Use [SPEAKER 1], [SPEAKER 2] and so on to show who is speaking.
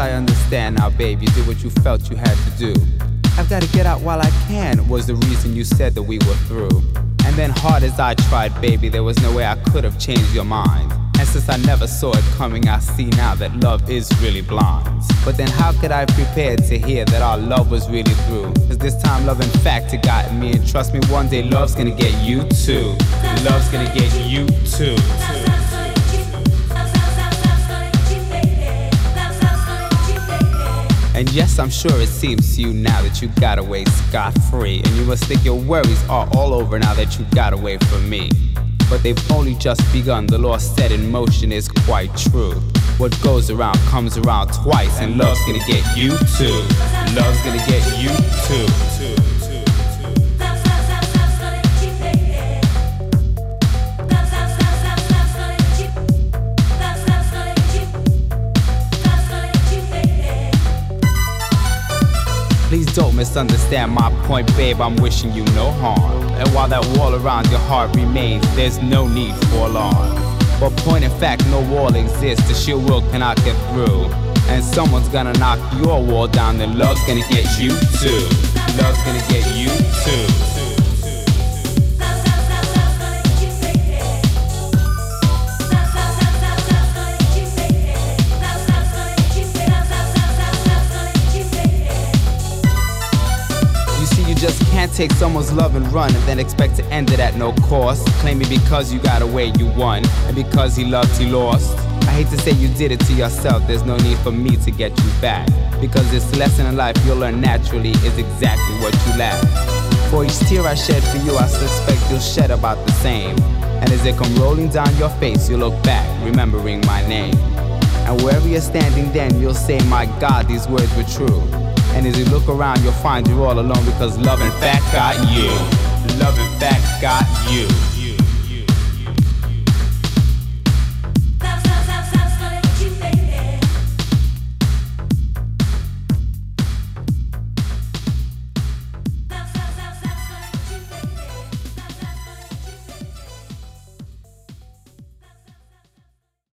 [SPEAKER 1] I understand now, babe, you did what you felt you had to do. I've gotta get out while I can was the reason you said that we were through. And then hard as I tried, baby, there was no way I could have changed your mind. And since I never saw it coming, I see now that love is really blind. But then how could I prepare to hear that our love was really through? Cause this time love in fact it got me. And trust me, one day love's gonna get you too. Love's gonna get you too. And yes, I'm sure it seems to you now that you got away scot-free. And you must think your worries are all over now that you got away from me. But they've only just begun, the law set in motion is quite true. What goes around comes around twice, and love's gonna get you too. Love's gonna get you too. Please don't misunderstand my point, babe, I'm wishing you no harm. And while that wall around your heart remains, there's no need for alarm. But point in fact, no wall exists, the sheer will cannot get through. And someone's gonna knock your wall down, then love's gonna get you too. Love's gonna get you too. You just can't take someone's love and run and then expect to end it at no cost. Claiming because you got away you won, and because he loved he lost. I hate to say you did it to yourself, there's no need for me to get you back. Because this lesson in life you'll learn naturally is exactly what you lack. For each tear I shed for you, I suspect you'll shed about the same. And as they come rolling down your face, you'll look back, remembering my name. And wherever you're standing then, you'll say, my God, these words were true. And as you look around, you'll find you're all alone because love in fact got you. Love in fact got you.